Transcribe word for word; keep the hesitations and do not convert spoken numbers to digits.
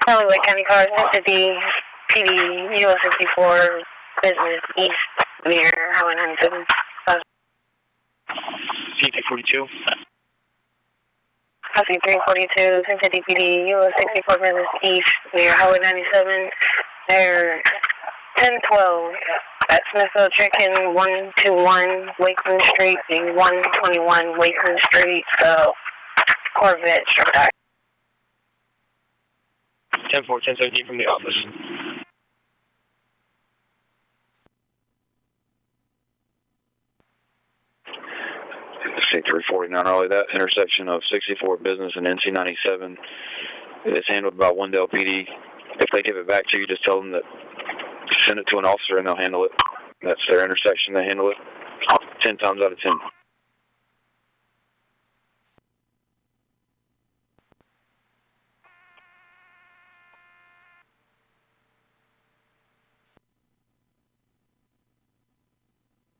Probably Lake County cars, fifty P D, U S sixty-four, business east near Highway ninety-seven. C T forty-two. C three forty-two, ten fifty P D, U S sixty-four, business east near Highway ninety-seven. They're ten twelve at Smithfield Chicken, one twenty-one Wakeland Street, and one twenty-one Wakeland Street, uh, Corvette struck back. ten four, ten seventeen from the office. C three forty-nine, Raleigh, that intersection of sixty-four Business and N C ninety-seven is handled by Wendell P D. If they give it back to you, just tell them that send it to an officer and they'll handle it. That's their intersection, they handle it ten times out of ten.